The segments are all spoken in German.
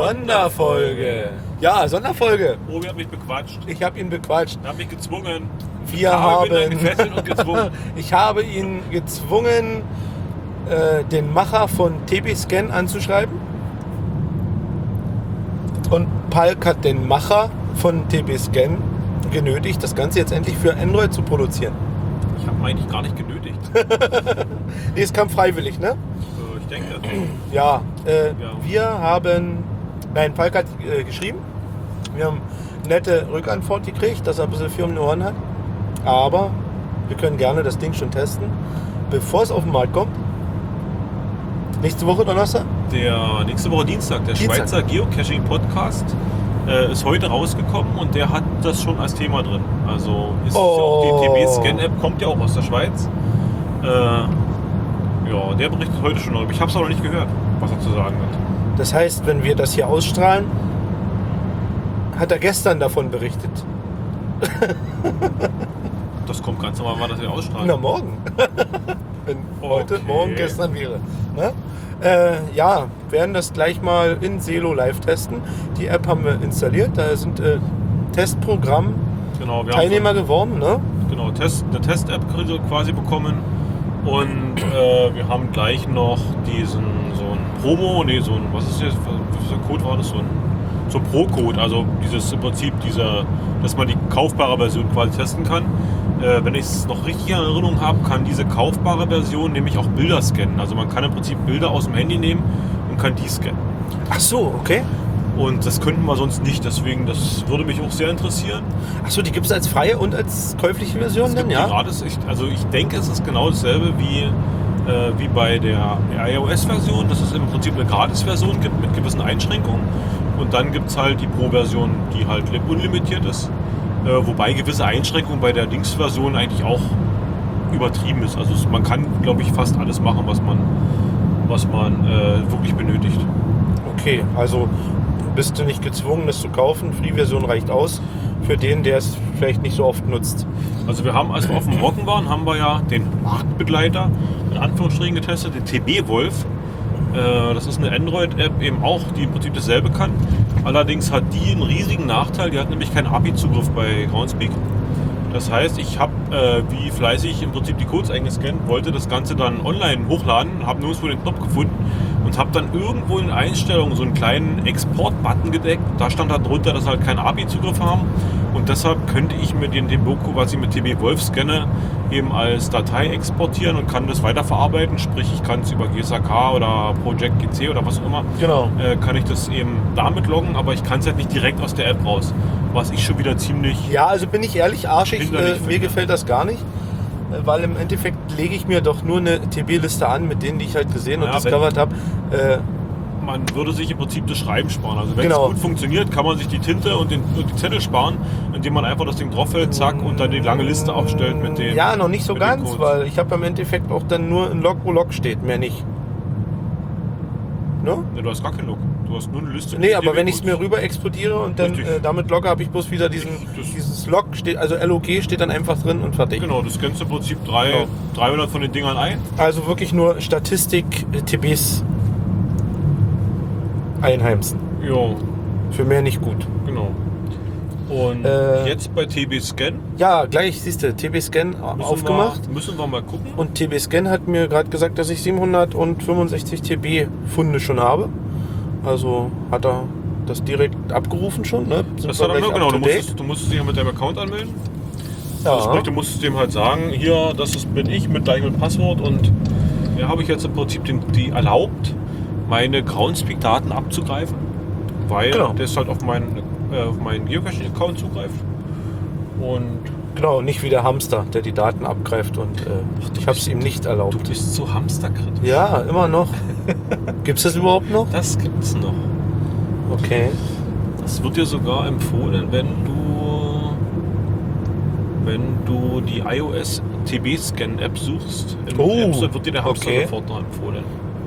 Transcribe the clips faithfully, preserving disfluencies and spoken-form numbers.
Sonderfolge. Ja, Sonderfolge. Obi hat mich bequatscht. Ich habe ihn bequatscht. Er hat mich gezwungen. Wir haben. Und gezwungen. Ich habe ihn gezwungen, äh, den Macher von T B Scan anzuschreiben. Und Palk hat den Macher von T B Scan genötigt, das Ganze jetzt endlich für Android zu produzieren. Ich habe ihn eigentlich gar nicht genötigt. Nee, es kam freiwillig, ne? Ich denke. Ja, äh, Ja. wir haben, nein, Falk hat äh, geschrieben, wir haben nette Rückantwort gekriegt, dass er ein bisschen Firmen in den Ohren hat, aber wir können gerne das Ding schon testen, bevor es auf den Markt kommt. Nächste Woche Donnerstag? Der nächste Woche Dienstag, der Dienstag. Schweizer Geocaching Podcast äh, ist heute rausgekommen und der hat das schon als Thema drin. Also ist Oh. ja auch die T B Scan App, kommt ja auch aus der Schweiz. Äh, ja, der berichtet heute schon darüber. Ich habe es auch noch nicht gehört, was er zu sagen hat. Das heißt, wenn wir das hier ausstrahlen, hat er gestern davon berichtet. Das kommt ganz normal, wann das wir ausstrahlen. Na, morgen. Wenn heute, Okay. morgen, gestern wäre. Ne? Äh, ja, werden das gleich mal in Selo live testen. Die App haben wir installiert. Da sind äh, Testprogramm Genau, wir Teilnehmer haben geworden. Ne? so, genau, Test, eine Test-App quasi bekommen. Und äh, wir haben gleich noch diesen, so ein Promo, nee, so ein, was ist das, was für ein Code war das? So ein, so ein Pro-Code, also dieses im Prinzip dieser, dass man die kaufbare Version quasi testen kann. Äh, wenn ich es noch richtig in Erinnerung habe, kann diese kaufbare Version nämlich auch Bilder scannen. Also man kann im Prinzip Bilder aus dem Handy nehmen und kann die scannen. Ach so, okay. Und das könnten wir sonst nicht, deswegen, das würde mich auch sehr interessieren. Ach so, die gibt es als freie und als käufliche Version Es dann, gibt ja? die gratis, ich, also ich denke, es ist genau dasselbe wie, äh, wie bei der iOS-Version, dass es im Prinzip eine Gratis-Version gibt mit gewissen Einschränkungen. Und dann gibt es halt die Pro-Version, die halt unlimitiert ist. Äh, wobei gewisse Einschränkungen bei der Dings-Version eigentlich auch übertrieben ist. Also es, man kann, glaube ich, fast alles machen, was man, was man äh, wirklich benötigt. Okay, also bist du nicht gezwungen, das zu kaufen. Free-Version reicht aus für den, der es vielleicht nicht so oft nutzt. Also wir haben, als wir auf dem Rocken waren, haben wir ja den Marktbegleiter in Anführungsstrichen getestet, den T B-Wolf. Äh, das ist eine Android-App eben auch, die im Prinzip dasselbe kann. Allerdings hat die einen riesigen Nachteil, die hat nämlich keinen A P I-Zugriff bei Groundspeak. Das heißt, ich habe äh, wie fleißig im Prinzip die Codes eingescannt, wollte das Ganze dann online hochladen, habe nirgendwo den Knopf gefunden und habe dann irgendwo in den Einstellungen so einen kleinen Export-Button gedeckt. Da stand da drunter, dass halt keinen A P I-Zugriff haben und deshalb könnte ich mir den, den Doku, was ich mit T B Wolf scanne, eben als Datei exportieren und kann das weiterverarbeiten. Sprich, ich kann es über G S A K oder Project G C oder was auch immer, Genau. äh, kann ich das eben damit loggen, aber ich kann es halt nicht direkt aus der App raus, was ich schon wieder ziemlich... Ja, also bin ich ehrlich arschig, Hinderlich äh, mir finde. gefällt das gar nicht, äh, weil im Endeffekt lege ich mir doch nur eine T B-Liste an, mit denen, die ich halt gesehen und Ja, discovered habe. Äh, Man würde sich im Prinzip das Schreiben sparen. Also wenn Genau. es gut funktioniert, kann man sich die Tinte und, den, und die Zettel sparen, indem man einfach das Ding draufhält, zack, und dann die lange Liste aufstellt mit den... ja, noch nicht so mit den ganz, Codes. weil ich habe im Endeffekt auch dann nur ein Log, wo Log steht, mehr nicht. Ne? Ja, du hast gar keinen Log. Du hast nur eine Liste. Nee, mit aber wenn ich es mir T V-Codes. rüber exportiere und dann Richtig. äh, damit logge, habe ich bloß wieder diesen, Das- dieses Log, steht, also L O G steht dann einfach drin und fertig. Genau, du scannst im Prinzip drei, Genau. dreihundert von den Dingern ein. Also wirklich nur Statistik, äh, T Bs einheimsen. Jo, Für mehr nicht gut. genau. Und Äh, jetzt bei T B Scan Ja, gleich siehst du, T B Scan müssen aufgemacht. Wir, müssen wir mal gucken. Und T B Scan hat mir gerade gesagt, dass ich siebenhundertfünfundsechzig T B Funde schon habe. Also hat er das direkt abgerufen schon. Ne? Sind Das wir war dann gleich genau, up du to date? musstest, du musstest dich ja mit deinem Account anmelden. Also Ja. sprich, du musstest dem halt sagen, hier, das ist, bin ich mit deinem Passwort und ja, habe ich jetzt im Prinzip den, die erlaubt, meine Groundspeak-Daten abzugreifen, weil Genau. das halt auf meinen, äh, auf meinen Geocaching-Account zugreift. Und Genau, nicht wie der Hamster, der die Daten abgreift und äh, ich habe es ihm nicht erlaubt. du bist so hamsterkritisch. Ja, immer noch. Gibt es das überhaupt noch? Das gibt's noch. Okay. Das wird dir sogar empfohlen, wenn du wenn du die iOS T B Scan App suchst. Im Oh, App Store wird dir der Hamster okay. sofort noch empfohlen.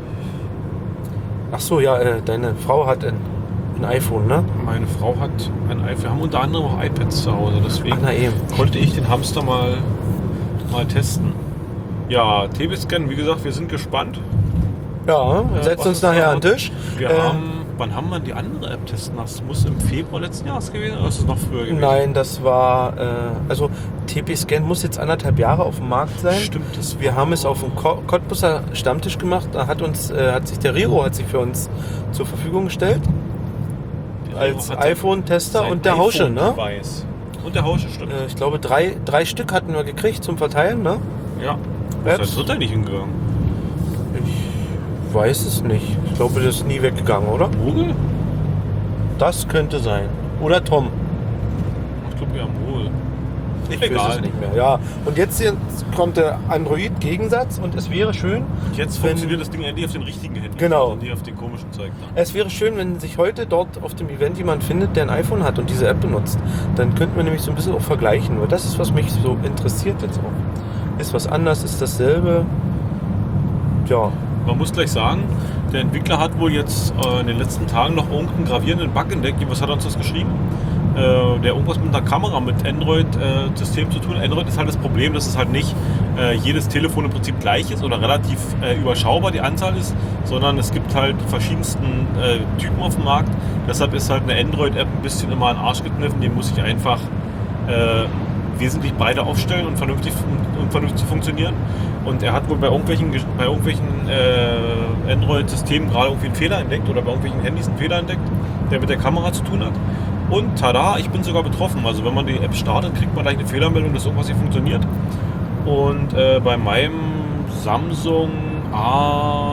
Ach so, ja, äh, deine Frau hat ein, ein iPhone, ne? Meine Frau hat ein iPhone. Wir haben unter anderem auch iPads zu Hause, deswegen Ach, na eben. konnte ich den Hamster mal, mal testen. Ja, T B Scan, wie gesagt, wir sind gespannt. Ja, Ja, setzt was uns ist nachher da? an den Tisch. Wir Äh, haben wann haben wir die andere App testen lassen? Das muss im Februar letzten Jahres gewesen oder ist es noch früher gewesen? Nein, das war, äh, also T P-Scan muss jetzt anderthalb Jahre auf dem Markt sein. Stimmt, das Wir haben es auf dem Ko- Cottbusser Stammtisch gemacht. Da hat uns, äh, hat sich der Rero hat sich für uns zur Verfügung gestellt. Als iPhone-Tester und der Hausche, ne? Weiß. Und der Hausche, stimmt. Äh, ich glaube, drei, drei Stück hatten wir gekriegt zum Verteilen, ne? Ja. Apps. Das wird er nicht hingegangen. Ich weiß es nicht. Ich glaube, das ist nie weggegangen, oder? Google? Das könnte sein. Oder Tom. Ich glaube, wir haben Google. Ich Egal. weiß es nicht mehr. Ja. Und jetzt hier kommt der Android-Gegensatz und es wäre schön, Und jetzt wenn- funktioniert das Ding endlich auf den richtigen Handys. Genau. Und nicht auf den komischen Zeug da. es wäre schön, wenn sich heute dort auf dem Event jemand findet, der ein iPhone hat und diese App benutzt. Dann könnten wir nämlich so ein bisschen auch vergleichen. Weil das ist, was mich so interessiert jetzt auch. Ist was anders, ist dasselbe. Ja. Man muss gleich sagen, der Entwickler hat wohl jetzt äh, in den letzten Tagen noch irgendeinen gravierenden Bug entdeckt. Was hat er uns das geschrieben? Äh, der irgendwas mit einer Kamera, mit Android-System zu tun. Android ist halt das Problem, dass es halt nicht äh, jedes Telefon im Prinzip gleich ist oder relativ äh, überschaubar die Anzahl ist, sondern es gibt halt die verschiedensten äh, Typen auf dem Markt. Deshalb ist halt eine Android-App ein bisschen immer an den Arsch gekniffen. Die muss ich einfach äh, wesentlich breiter aufstellen und vernünftig, und vernünftig funktionieren. Und er hat wohl bei irgendwelchen, bei irgendwelchen äh, Android-Systemen gerade irgendwie einen Fehler entdeckt oder bei irgendwelchen Handys einen Fehler entdeckt, der mit der Kamera zu tun hat. Und tada, ich bin sogar betroffen. Also wenn man die App startet, kriegt man gleich eine Fehlermeldung, dass irgendwas nicht funktioniert. Und äh, bei meinem Samsung A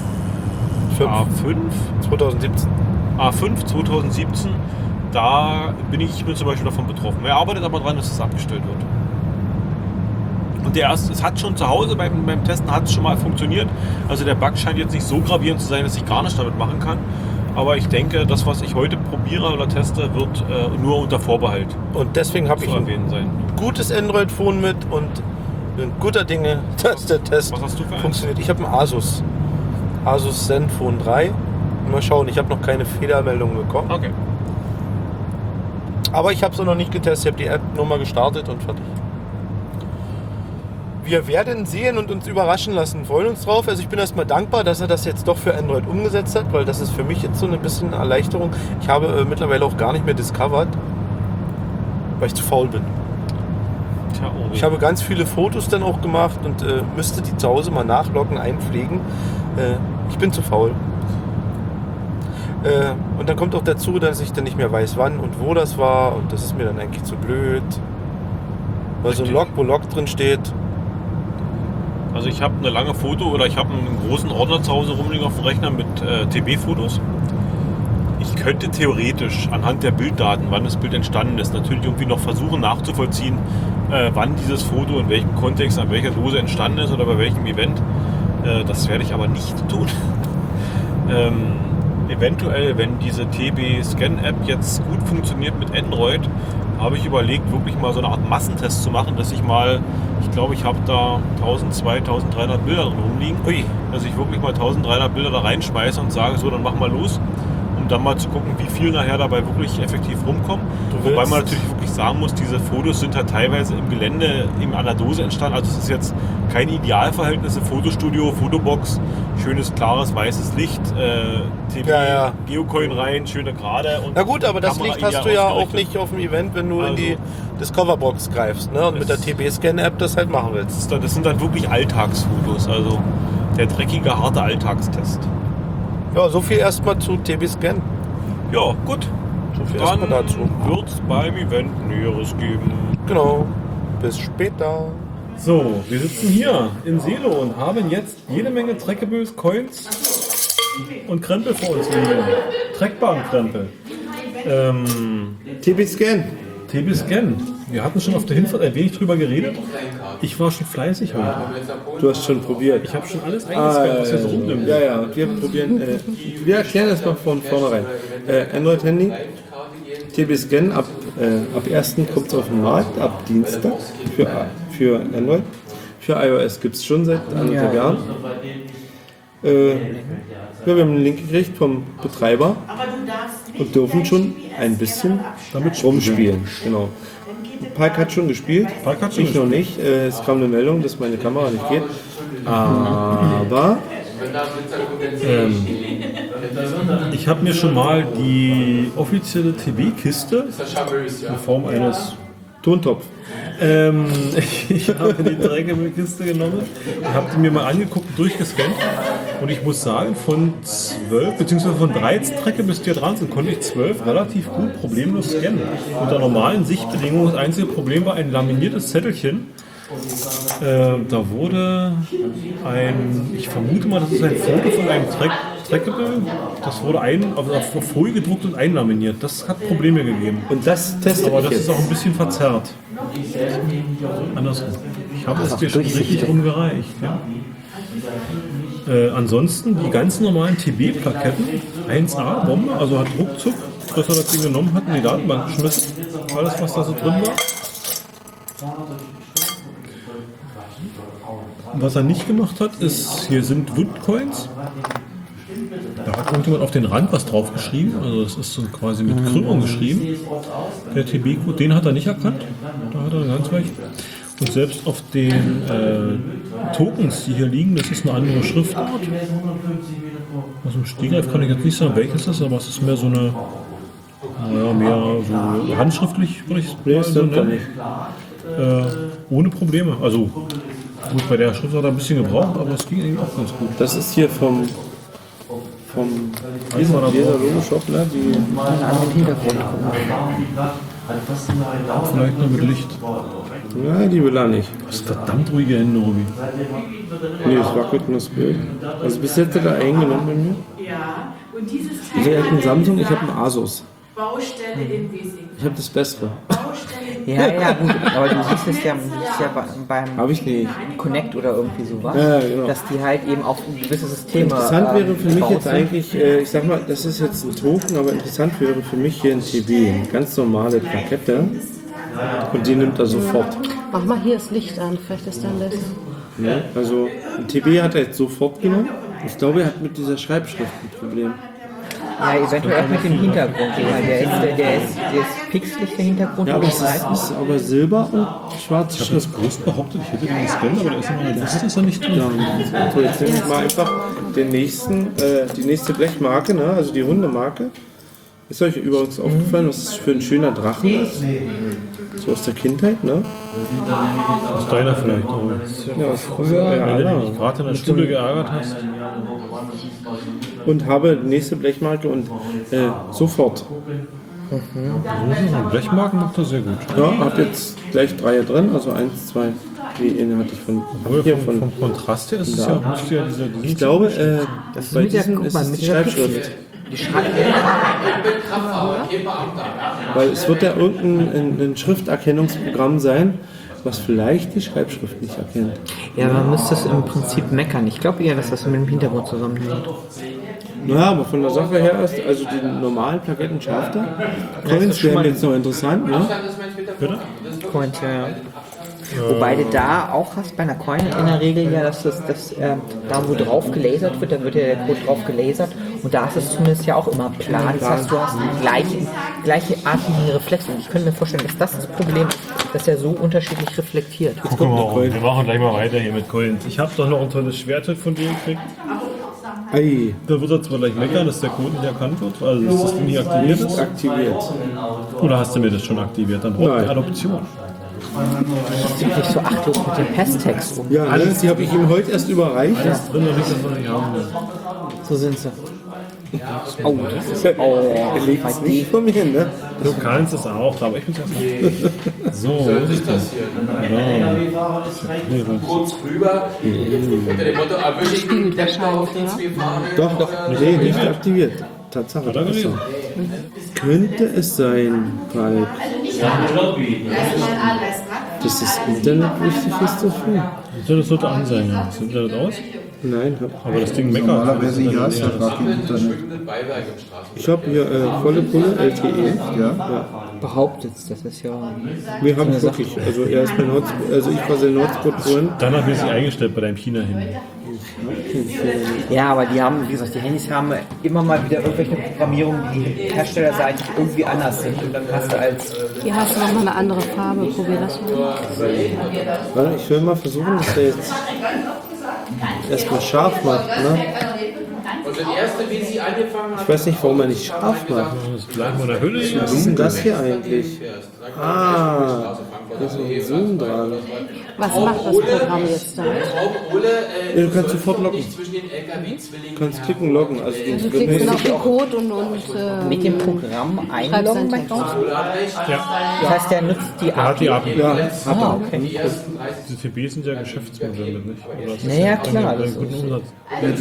fünf zweitausendsiebzehn. A fünf zweitausendsiebzehn, da bin ich, ich bin zum Beispiel davon betroffen. Er arbeitet aber daran, dass es abgestellt wird. Und der erste, es hat schon zu Hause beim, beim Testen hat es schon mal funktioniert. Also der Bug scheint jetzt nicht so gravierend zu sein, dass ich gar nichts damit machen kann. Aber ich denke, das, was ich heute probiere oder teste, wird äh, nur unter Vorbehalt Und deswegen habe zu ich ein erwähnen sein. gutes Android-Phone mit und bin guter Dinge, dass der Test Was hast du für eins? funktioniert. Ich habe ein Asus. Asus Zenfone drei. Mal schauen, ich habe noch keine Fehlermeldung bekommen. Okay. Aber ich habe es noch nicht getestet. Ich habe die App nur mal gestartet und fertig. Wir werden sehen und uns überraschen lassen. Freuen uns drauf. Also ich bin erstmal dankbar, dass er das jetzt doch für Android umgesetzt hat, weil das ist für mich jetzt so ein bisschen Erleichterung. Ich habe äh, mittlerweile auch gar nicht mehr discovered, weil ich zu faul bin. Tja, oh. Ich habe ganz viele Fotos dann auch gemacht und äh, müsste die zu Hause mal nachloggen, einpflegen. Äh, ich bin zu faul. Äh, und dann kommt auch dazu, dass ich dann nicht mehr weiß, wann und wo das war. Und das ist mir dann eigentlich zu blöd. Weil so ein Log, wo Log drin steht. Also ich habe eine lange Foto oder ich habe einen großen Ordner zu Hause rumliegen auf dem Rechner mit äh, T B-Fotos. Ich könnte theoretisch anhand der Bilddaten, wann das Bild entstanden ist, natürlich irgendwie noch versuchen nachzuvollziehen, äh, wann dieses Foto in welchem Kontext, an welcher Dose entstanden ist oder bei welchem Event. Äh, das werde ich aber nicht tun. ähm, eventuell, wenn diese T B-Scan-App jetzt gut funktioniert mit Android, habe ich überlegt, wirklich mal so eine Art Massentest zu machen, dass ich mal, ich glaube, ich habe da zwölfhundert, dreizehnhundert Bilder drin rumliegen, Ui. dass ich wirklich mal dreizehnhundert Bilder da reinschmeiße und sage, so, dann mach mal los, um dann mal zu gucken, wie viel nachher dabei wirklich effektiv rumkommen. Du Wobei willst- man natürlich wirklich sagen muss, diese Fotos sind halt teilweise im Gelände, in einer Dose entstanden, also es ist jetzt kein Idealverhältnis, Fotostudio, Fotobox, schönes, klares, weißes Licht, äh, T V, Ja, ja. Geocoin rein, schöne Gerade. Und Na gut, aber das Kamera Licht hast ideal du ja auch ausgerichtet. nicht auf dem Event, wenn du in Also- die Discoverbox greifst, ne? Und mit der Es- T B-Scan-App das halt machen willst. Das ist dann- Das sind dann wirklich Alltagsfotos, also der dreckige, harte Alltagstest. Ja, so viel erstmal zu T B-Scan. Ja, gut. So viel Dann erstmal dazu. wird es beim Event Näheres geben. Genau. Bis später. So, wir sitzen hier in Selo und haben jetzt jede Menge Trackables, Coins und Krempel vor uns liegen. Trackbaren Krempel. Ähm, T B-Scan. T B-Scan. Wir hatten schon auf der Hinfahrt ein wenig drüber geredet. Ich war schon fleißig heute. Du hast schon probiert. Ich habe schon alles eingescannt, was hier so rumnimmt. Ja, ja, wir probieren, äh, wir erklären das mal von vornherein. Äh, Android-Handy, T B-Scan, ab, äh, ab ersten kommt es auf den Markt, ab Dienstag für, für Android. Für iOS gibt es schon seit anderthalb Jahren. Äh, ja, wir haben einen Link gekriegt vom Betreiber und dürfen schon ein bisschen damit rumspielen. Genau. Park hat schon gespielt, Park hat schon ich noch nicht. Äh, es kam eine Meldung, dass meine Kamera nicht geht. Aber ähm, Ich habe mir schon mal die offizielle T B-Kiste in Form eines Tontopf. Ähm, ich habe die Dreikämmerkiste genommen und habe die mir mal angeguckt und durchgescannt. Und ich muss sagen, von zwölf bzw. von dreizehn Trecke bis die dran sind, konnte ich zwölf relativ gut problemlos scannen. Unter normalen Sichtbedingungen, das einzige Problem war ein laminiertes Zettelchen. Äh, da wurde ein, ich vermute mal, das ist ein Foto von einem Track, Trackable. Das wurde ein, auf, auf Folie gedruckt und einlaminiert. Das hat Probleme gegeben. Und das testet Aber ich das jetzt. ist auch ein bisschen verzerrt. Andersrum. Ich habe es dir schon richtig rumgereicht. Ja. Äh, ansonsten die ganz normalen T B-Plaketten, eins A, Bombe, also hat ruckzuck, dass er das Ding genommen hat, in die Datenbank geschmissen. Alles, was da so drin war. Was er nicht gemacht hat, ist, hier sind Woodcoins. Da hat irgendjemand auf den Rand was drauf geschrieben, also das ist so quasi mit Krümmung geschrieben. Der T B-Code, den hat er nicht erkannt, da hat er ganz recht. Und selbst auf den äh, Tokens, die hier liegen, das ist eine andere Schriftart. Aus dem Stegreif kann ich jetzt nicht sagen, welches das ist, aber es ist mehr so eine, naja, mehr so handschriftlich, würde ich es mal so nennen. Äh, ohne Probleme, also gut, bei der Schrift hat er ein bisschen gebraucht, aber es ging eigentlich auch ganz gut. Das ist hier vom vom dieser Logo-Shop, ne? Die an den Hintergrund. Vielleicht nur mit Licht. ja, die will er nicht. Das ist verdammt ruhige Hände, Robi. Nee, es wackelt nur das Bild. Also bis jetzt hat er eingenommen bei mir. Ja, und dieses Also Teil er hat einen Samsung, ich habe einen Asus. Baustelle in Wesing. Ich habe das Bessere. Baustelle in Ja, ja, gut, aber du siehst es ja, du siehst ja bei- beim Habe ich nicht. Connect oder irgendwie sowas, Ja, genau. dass die halt eben auf gewisse Systeme. Interessant ähm, wäre für mich gebaut jetzt sind. eigentlich, äh, ich sag mal, das ist jetzt ein Token, aber interessant wäre für mich hier ein T B, eine ganz normale Plakette. Und die nimmt er sofort. Mach mal hier das Licht an, vielleicht ist dann besser. Ne? Also ein T B hat er jetzt sofort genommen. Ich glaube, er hat mit dieser Schreibschrift ein Problem. Ja, eventuell auch mit dem Hintergrund, weil der ist, der, der ist, der ist pixelig, der Hintergrund. Ja, aber und es die ist, Seiten. ist aber Silber und schwarze Ich habe Schrift. das groß behauptet, ich hätte den gescannt, aber da ist in meiner Liste ist er nicht drin. Ja, so, jetzt nehme ich mal einfach den nächsten, äh, die nächste Blechmarke, ne? Also die runde Marke. Ist euch übrigens aufgefallen, was das für ein schöner Drachen ist? So aus der Kindheit, ne? Aus deiner vielleicht. Oh. Ja, früher. Ja, Wenn du ja. dich gerade in der Stunde geärgert hast. Und habe die nächste Blechmarke und äh, sofort. Mhm. Blechmarken macht er sehr gut. Ja, hab jetzt gleich drei drin, also eins, zwei, die eine hatte ich von Aber hier vom, von. vom Kontrast her ist es ja, müsste ja dieser, dieser Ich glaube, äh, Das ist bei mit der, diesem guck ist mal, es mit die dieser Schreibschrift. Pixel. Die Schreib Weil es wird ja irgendein ein, ein Schrifterkennungsprogramm sein, was vielleicht die Schreibschrift nicht erkennt. Ja, man müsste es im Prinzip meckern. Ich glaube eher, dass das mit dem Hintergrund zusammenhängt. Naja, aber von der Sache her ist, also die normalen Plaketten schafft er. Coins schon wären mal- jetzt noch interessant, ne? Bitte? Coins, ja, ja. Wobei du da auch hast bei einer Coin in der Regel ja, dass das, das äh, da wo drauf gelasert wird, da wird ja der Code drauf gelasert und da ist es zumindest ja auch immer plan. Das heißt, du hast die gleichen, gleiche artigen Reflexe und ich könnte mir vorstellen, dass das das Problem ist, dass er so unterschiedlich reflektiert. Guck mal, wir machen gleich mal weiter hier mit Coins. Ich habe doch noch ein tolles Schwert von dir gekriegt. Ei, Da wird er zwar gleich meckern, dass der Code nicht erkannt wird, also dass das Ding nicht aktiviert nicht ist. aktiviert. Oder hast du mir das schon aktiviert? Dann braucht Nein. die Adoption. Das ist nicht so achtlos mit dem Pesttext um. Ja, ne, die habe ich ihm heute erst überreicht. Alles drin, da nichts davon nicht haben will. So sind sie. Oh, das ist oh, Er legt es nicht von mir, ne? Du kannst es auch, aber ich bin es So, wo ist es denn? Ja. kurz rüber, unter dem Motto, erwische ich den Klempner auf den zwei Fahnen. Doch, doch, nee, nicht aktiviert. Tatsache, Hat er das ist so. gelesen? Könnte es sein, weil dass das Internet wichtig ist dafür? So, das sollte an sein, ja. Ist das Internet aus? Nein, hab, Aber das Ding meckert. Normalerweise ja, es hat gar kein Internet. Verschwindenden Beiwerk im Straßen. ich habe hier äh, volle Pulle, L T E. Ja. behauptet, das ist ja. Wir haben es wirklich, also er ist mein Hotspot, also ich war sein Hotspot-Freund. Danach bin ich eingestellt bei deinem China-Handy. Ja, aber die haben, wie gesagt, die Handys haben immer mal wieder irgendwelche Programmierungen, die herstellerseitig irgendwie anders sind. Und dann hast du als. Hier hast du nochmal eine andere Farbe, probier das mal. Warte, ich will mal versuchen, dass er jetzt erstmal scharf macht, ne? Und das erste, wie sie angefangen hat, Ich weiß nicht, warum er nicht scharf macht. Das gleich mal der Hülle. Was ist denn das hier eigentlich? Ah, da ist noch ein Zoom dran. Was macht das Programm jetzt da? Ja, du kannst sofort loggen. Du kannst klicken, loggen. Also du, Du klickst auf den Code und, und äh, Mit dem Programm einloggen bei Text. Cloud? Ja, Das heißt, der nutzt die hat die A P I. App. ja, hat Ah, er. okay. Diese T B sind ja Geschäftsmodelle, nicht? Oder ist das Naja, jetzt klar, einen das guten ist- Umsatz?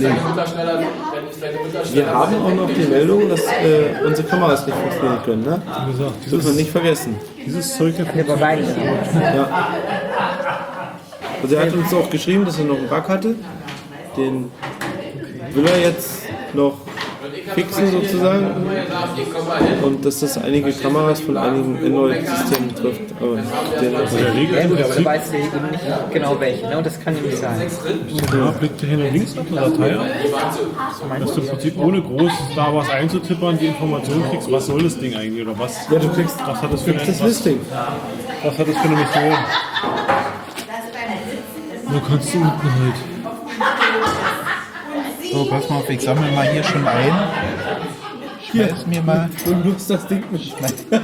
Wir haben auch noch die Meldung, dass äh, unsere Kameras nicht funktionieren können. Ne? Wie gesagt, Das dürfen wir nicht vergessen. dieses Zeug hier Der bei beiden. Ja. Also er hat uns auch geschrieben, dass er noch einen Bug hatte. Den will er jetzt noch fixen sozusagen. Und dass das einige Kameras von einigen Android-Systemen trifft. Aber den der Regel Ja im gut, aber da Prinzip, weißt du eben nicht genau welche, ne? Und das kann nämlich sein. ja, blickt hier nach links auf der Datei ab, dass du im Prinzip ohne groß da was einzutippern die Information kriegst, was soll das Ding eigentlich oder was, ja, du kriegst, was hat das für kriegst eine, das was, Listing. was hat das für eine Mission? Wo kannst du unten halt? So, pass mal auf, ich sammle mal hier schon ein. Schmeiß mir mal. Du nutzt das Ding mit.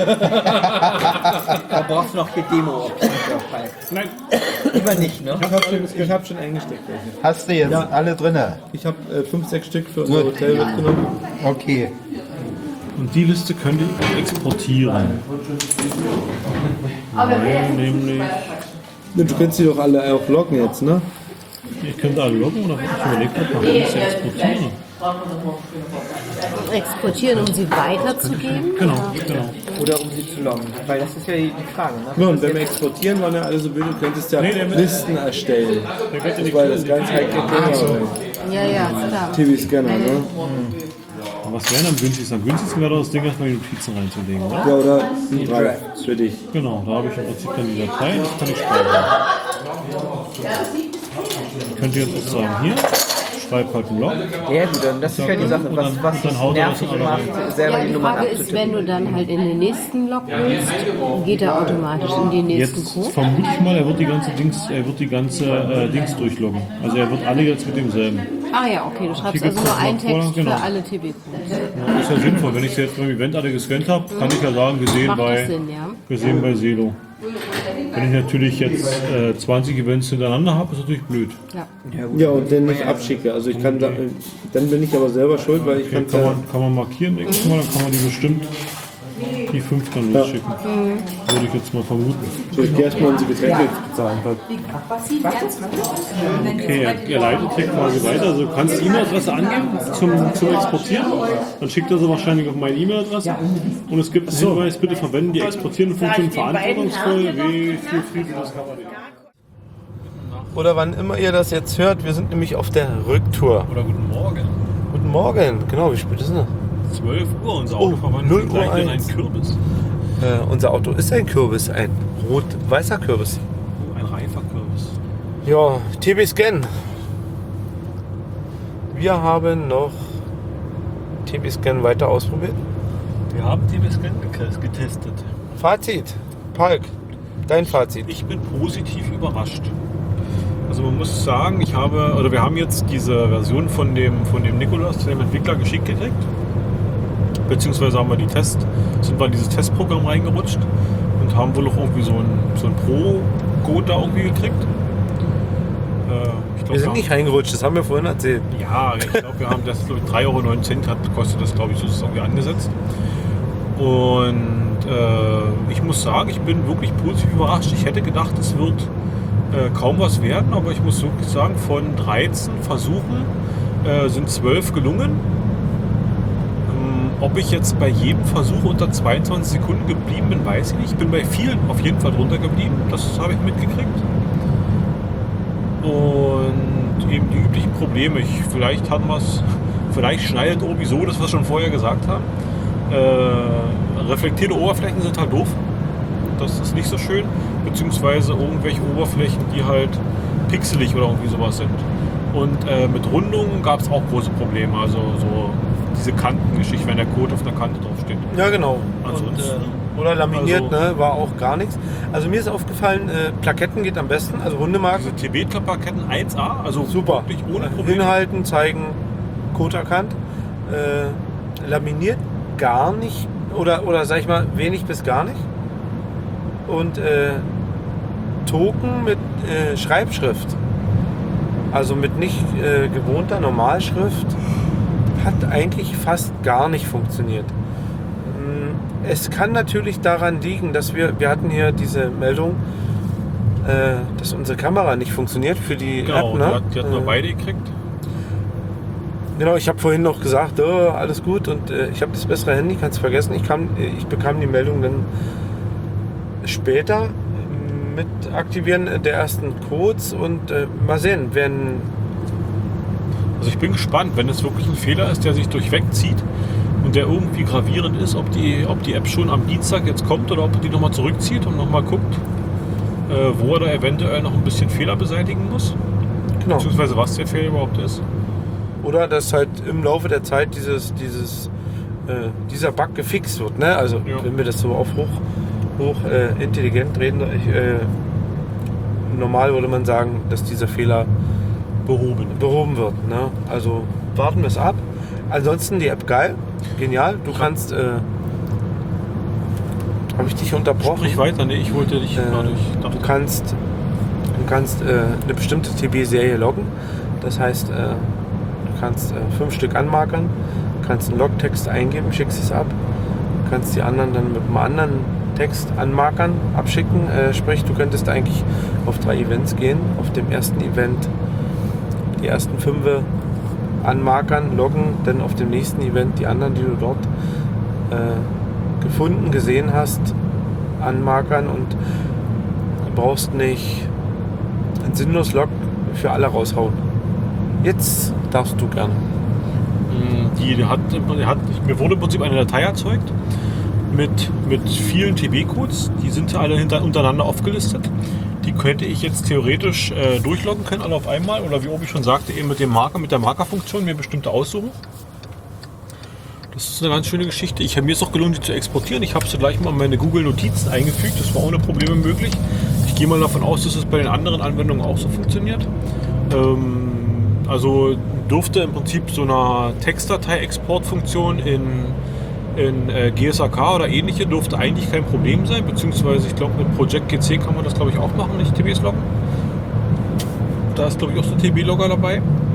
Da brauchst du noch die Demo. Nein, Lieber nicht, ne? Ich habe schon, ich hab schon eingesteckt. welche. Hast du jetzt Ja. alle drinne? Ich habe äh, fünf, sechs Stück für unser Hotel mitgenommen. Okay. und die Liste könnt ihr exportieren. Weil nämlich, Du kannst die doch alle auch loggen jetzt, ne? ihr könnt alle loggen oder ich überlegt habe, man kann das exportieren. Exportieren, um sie weiterzugeben? Genau, genau. Oder um sie zu loggen. Weil das ist ja die Frage, ne? Ja, und wenn wir exportieren, waren ja alle so blöd, du könntest ja Nee, der mit- Listen erstellen. Der wird ja nicht Weil das ganz heikle Thema war. Ja, ja, klar. T V-Scanner, ne? Aber was wäre am günstigsten? Am günstigsten wäre doch das Ding, erstmal die Notizen reinzulegen, oder? Ja, oder ein Drive für dich. Genau, da habe ich im Prinzip dann die Datei, das kann ich speichern. Könnt ihr jetzt auch sagen, hier, schreib halt einen Log. Ja gut, dann das ist ja die Sache, Und was, dann- was und dann haut er das nervig alle macht, rein. selber Ja, die die Nummern Frage ist, abzutippen. wenn du dann halt in den nächsten Log willst, geht er automatisch in den nächsten Jetzt Code? vermute ich mal, er wird die ganze Dings, er wird die ganze äh, Dings durchloggen. Also er wird alle jetzt mit demselben. Ah ja, okay, du schreibst Hier also gibt's nur noch einen Vorlagen, Text genau. für alle T B-Codes. Ja, ist ja sinnvoll, wenn ich sie jetzt beim Event alle gescannt habe, kann ich ja sagen, gesehen Macht bei, das Sinn, ja? gesehen bei Selo. Wenn ich natürlich jetzt äh, zwanzig Events hintereinander habe, ist natürlich blöd. Ja. Ja, und den nicht abschicke. Also ich kann da, dann bin ich aber selber schuld, weil ich Okay, kann kann, ja, man, kann man markieren, denke ich mal, dann kann man die bestimmt die fünf dann losschicken. Würde ich jetzt mal vermuten. soll ich dir erstmal unsere Getränke bezahlen. Okay, er, er leitet hier quasi weiter. Also du kannst die E-Mail-Adresse angeben zum, zum Exportieren. Dann schickt er sie wahrscheinlich auf meine E-Mail-Adresse. Und es gibt einen Hinweis, bitte verwenden die exportierende Funktion verantwortungsvoll. Wie viel Frieden das kann man nicht. Oder wann immer ihr das jetzt hört, wir sind nämlich auf der Rücktour. Oder guten Morgen. Guten Morgen, genau, wie spät ist es? zwölf Uhr, unser Oh, Auto verwandelt null sich gleich Uhr in einen eins. Kürbis. Äh, unser Auto ist ein Kürbis, ein rot-weißer Kürbis. Ein reifer Kürbis. Ja, T B-Scan. Wir haben noch T B-Scan weiter ausprobiert. Wir haben T V-Scan getestet. Fazit, Palk, dein Fazit. Ich bin positiv überrascht. Also man muss sagen, ich habe, oder wir haben jetzt diese Version von dem, von dem Nikolaus, dem Entwickler, geschickt gekriegt. Beziehungsweise haben wir die Test, sind wir in dieses Testprogramm reingerutscht und haben wohl auch irgendwie so ein, so ein Pro-Code da irgendwie gekriegt. Äh, ich glaub, Wir sind haben- nicht reingerutscht, das haben wir vorhin erzählt. Ja, ich glaube, wir haben das, glaube ich, drei Euro neunzehn hat, kostet das, glaube ich, so ist es irgendwie angesetzt. Und äh, ich muss sagen, ich bin wirklich positiv überrascht. Ich hätte gedacht, es wird äh, kaum was werden, aber ich muss wirklich sagen, von dreizehn Versuchen äh, sind zwölf gelungen. Ähm, ob ich jetzt bei jedem Versuch unter zweiundzwanzig Sekunden geblieben bin, weiß ich nicht. Ich bin bei vielen auf jeden Fall drunter geblieben, das habe ich mitgekriegt. Und eben die üblichen Probleme. Ich, vielleicht haben wir es, vielleicht schneidet irgendwie so, das wir schon vorher gesagt haben. Äh, reflektierte Oberflächen sind halt doof. Das ist nicht so schön. Beziehungsweise irgendwelche Oberflächen, die halt pixelig oder irgendwie sowas sind. Und äh, mit Rundungen gab es auch große Probleme. Also so diese Kantengeschichte, wenn der Code auf einer Kante draufsteht. Ja, genau. Ansonsten- Und, äh, oder laminiert, Also- ne, war auch gar nichts. Also mir ist aufgefallen, äh, Plaketten geht am besten, also runde Marken. Diese T B-Klapperketten eins A, also Super. wirklich ohne Probleme. Hinhalten, zeigen, Code erkannt, äh, laminiert gar nicht oder, oder sag ich mal wenig bis gar nicht und äh, Token mit äh, Schreibschrift, also mit nicht äh, gewohnter Normalschrift, hat eigentlich fast gar nicht funktioniert. Es kann natürlich daran liegen, dass wir, wir hatten hier diese Meldung, äh, dass unsere Kamera nicht funktioniert für die Genau, App. Ne? die, hat, die hatten wir äh, beide gekriegt. Genau, ich habe vorhin noch gesagt, oh, alles gut und äh, ich habe das bessere Handy, kannst vergessen. Ich, kam, ich bekam die Meldung dann später mit Aktivieren der ersten Codes und äh, mal sehen, wenn... Also ich bin gespannt, wenn es wirklich ein Fehler ist, der sich durchweg zieht und der irgendwie gravierend ist, ob die, ob die App schon am Dienstag jetzt kommt oder ob er die nochmal zurückzieht und nochmal guckt, äh, wo er da eventuell noch ein bisschen Fehler beseitigen muss. Genau. Beziehungsweise was der Fehler überhaupt ist. Oder dass halt im Laufe der Zeit dieses, dieses, äh, dieser Bug gefixt wird. Ne? Also Ja. wenn wir das so auf hoch, hoch äh, intelligent reden, ich, äh, normal würde man sagen, dass dieser Fehler Behoben. behoben wird. Ne? Also warten wir es ab. Ansonsten die App geil, genial. Du kannst, äh, habe ich dich unterbrochen? Sprich weiter, nee, ich wollte dich Äh, gar nicht. du kannst, du kannst äh, eine bestimmte T B-Serie loggen. Das heißt, äh, du kannst äh, fünf Stück anmarkern, kannst einen Logtext eingeben, schickst es ab, kannst die anderen dann mit einem anderen Text anmarkern, abschicken. Äh, sprich, du könntest eigentlich auf drei Events gehen. Auf dem ersten Event die ersten fünf anmarkern, loggen, dann auf dem nächsten Event die anderen, die du dort äh, gefunden, gesehen hast, anmarkern und du brauchst nicht ein sinnlos Log für alle raushauen. Jetzt darfst du gerne. Die, die hat, die hat, mir wurde im Prinzip eine Datei erzeugt mit, mit vielen T B-Codes. Die sind alle hinter, untereinander aufgelistet. Die könnte ich jetzt theoretisch äh, durchloggen können, alle auf einmal. Oder wie Obi schon sagte, eben mit dem Marker, mit der Markerfunktion mir bestimmte aussuchen. Das ist eine ganz schöne Geschichte. Ich, mir ist auch gelungen, die zu exportieren. Ich habe sie gleich mal in meine Google-Notizen eingefügt. Das war ohne Probleme möglich. Ich gehe mal davon aus, dass es bei den anderen Anwendungen auch so funktioniert. Ähm, also dürfte im Prinzip so eine Textdatei-Exportfunktion in, in äh, G S A K oder ähnliche dürfte eigentlich kein Problem sein, beziehungsweise ich glaube mit Project G C kann man das glaube ich auch machen, nicht T Bs loggen. Da ist glaube ich auch so ein T B-Logger dabei.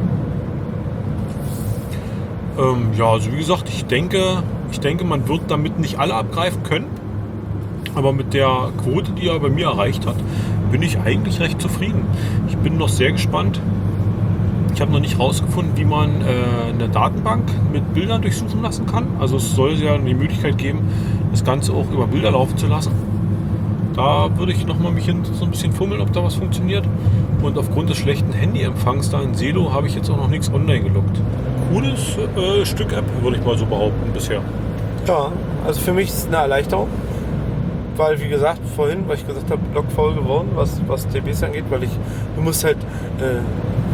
Ähm, ja, also wie gesagt, ich denke, ich denke, man wird damit nicht alle abgreifen können, aber mit der Quote, die er bei mir erreicht hat, bin ich eigentlich recht zufrieden. Ich bin noch sehr gespannt. Ich habe noch nicht herausgefunden, wie man äh, eine Datenbank mit Bildern durchsuchen lassen kann. Also es soll ja die Möglichkeit geben, das Ganze auch über Bilder laufen zu lassen. Da würde ich noch mal mich hin, so ein bisschen fummeln, ob da was funktioniert. Und aufgrund des schlechten Handyempfangs da in Selo habe ich jetzt auch noch nichts online geloggt. Cooles äh, Stück App, würde ich mal so behaupten bisher. Ja, also für mich ist es eine Erleichterung. Weil, wie gesagt, vorhin, weil ich gesagt habe, logfaul geworden, was, was T Bs angeht, weil ich, du musst halt äh,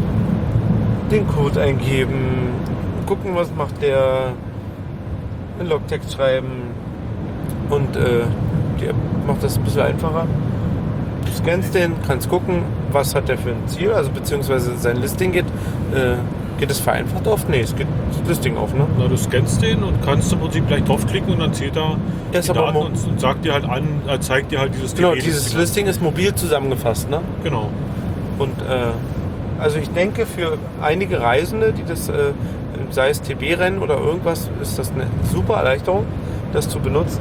den Code eingeben, gucken, was macht der, einen Logtext schreiben und äh, die App macht das ein bisschen einfacher. Du scannst den, kannst gucken, was hat der für ein Ziel, also beziehungsweise sein Listing geht, äh, geht es vereinfacht auf? Nee, es geht das Listing auf, ne? Na, du scannst den und kannst im Prinzip gleich draufklicken und dann zählt er Ja, ist die aber Daten mo- und, und sagt dir halt an, äh, zeigt dir halt dieses Genau, T B dieses Listing ist mobil zusammengefasst, ne? Genau. Und äh, also ich denke, für einige Reisende, die das, äh, sei es T B-Rennen oder irgendwas, ist das eine super Erleichterung, das zu benutzen.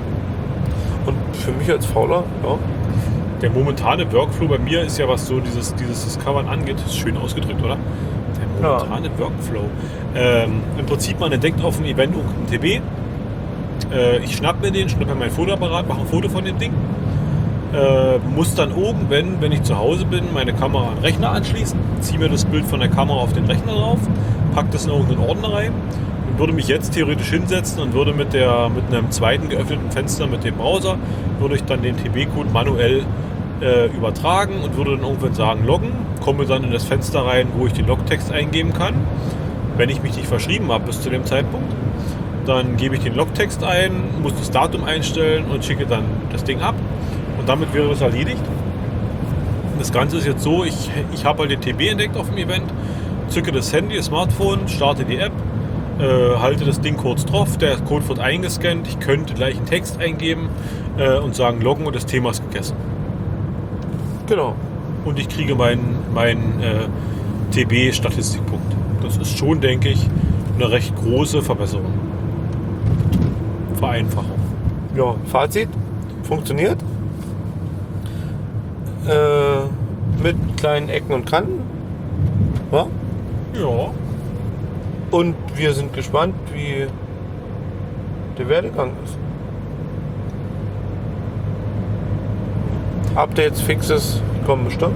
Und für mich als Fauler, ja. Der momentane Workflow bei mir ist ja, was so dieses, dieses Discovern angeht, ist schön ausgedrückt, oder? Der momentane ja. Workflow. Ähm, Im Prinzip, man entdeckt auf dem Event einen T B. Äh, ich schnapp mir den, schnapp mir mein Fotoapparat, mache ein Foto von dem Ding. Äh, muss dann irgendwann, wenn ich zu Hause bin, meine Kamera an den Rechner anschließen, ziehe mir das Bild von der Kamera auf den Rechner drauf, packe das in irgendeinen Ordner rein und würde mich jetzt theoretisch hinsetzen und würde mit, der, mit einem zweiten geöffneten Fenster mit dem Browser, würde ich dann den T B-Code manuell äh, übertragen und würde dann irgendwann sagen loggen, komme dann in das Fenster rein, wo ich den Logtext eingeben kann, wenn ich mich nicht verschrieben habe bis zu dem Zeitpunkt. Dann gebe ich den Logtext ein, muss das Datum einstellen und schicke dann das Ding ab. Und damit wäre das erledigt. Das Ganze ist jetzt so, ich, ich habe halt den T B entdeckt auf dem Event, zücke das Handy, das Smartphone, starte die App, äh, halte das Ding kurz drauf, der Code wird eingescannt, ich könnte gleich einen Text eingeben äh, und sagen loggen und das Thema ist gegessen. Genau. Und ich kriege meinen mein, äh, T B-Statistikpunkt. Das ist schon, denke ich, eine recht große Verbesserung. Vereinfachung. Ja, Fazit, funktioniert. Äh, mit kleinen Ecken und Kanten. Ja? Ja. Und wir sind gespannt, wie der Werdegang ist. Updates, Fixes kommen bestimmt.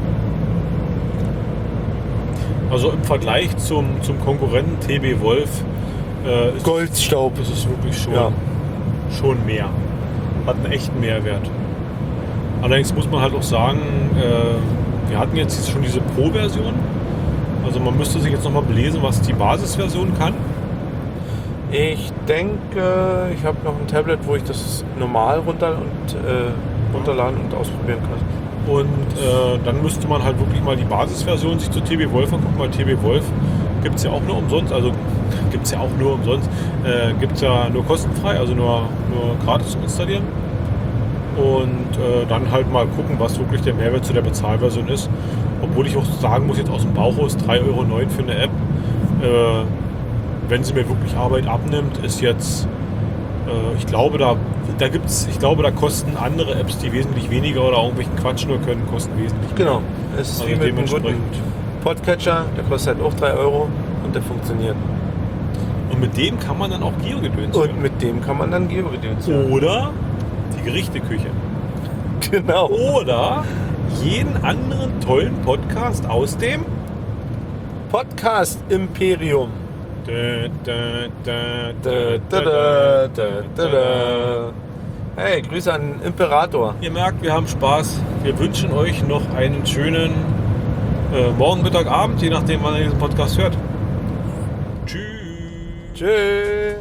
Also im Vergleich zum, zum Konkurrenten T B Wolf äh, ist, Goldstaub. ist es wirklich schon, Ja. schon mehr. Hat einen echten Mehrwert. Allerdings muss man halt auch sagen, äh, wir hatten jetzt schon diese Pro-Version. Also man müsste sich jetzt nochmal belesen, was die Basisversion kann. Ich denke, ich habe noch ein Tablet, wo ich das normal runter und, äh, runterladen und ausprobieren kann. Und äh, dann müsste man halt wirklich mal die Basisversion sich zu T B Wolf angucken, weil T B Wolf gibt es ja auch nur umsonst, also gibt es ja auch nur umsonst, äh, gibt es ja nur kostenfrei, also nur, nur gratis zum Installieren. Und äh, dann halt mal gucken, was wirklich der Mehrwert zu der Bezahlversion ist. Obwohl ich auch sagen muss, jetzt aus dem Bauch aus drei Euro neun für eine App, äh, wenn sie mir wirklich Arbeit abnimmt, ist jetzt, äh, ich glaube, da, da gibt's, ich glaube, da kosten andere Apps, die wesentlich weniger oder irgendwelchen Quatsch nur können, kosten wesentlich mehr. Genau. Es ist Also wie mit einem dementsprechend. guten Podcatcher, der kostet halt auch drei Euro und der funktioniert. Und mit dem kann man dann auch Geo-Gedöns hören. Und mit dem kann man dann Geo-Gedöns hören. Oder die Gerichteköche. Genau. Oder jeden anderen tollen Podcast aus dem Podcast Imperium. Da, da, da, Da, da, da, da, da, da. Hey, Grüße an den Imperator. Ihr merkt, wir haben Spaß. Wir wünschen euch noch einen schönen äh, Morgen, Mittag, Abend, je nachdem, wann ihr diesen Podcast hört. Tschüss. Tschüss.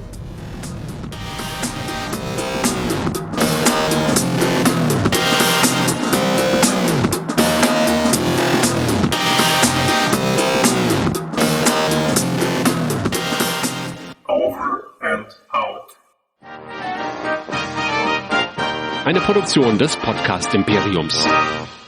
Eine Produktion des Podcast Imperiums.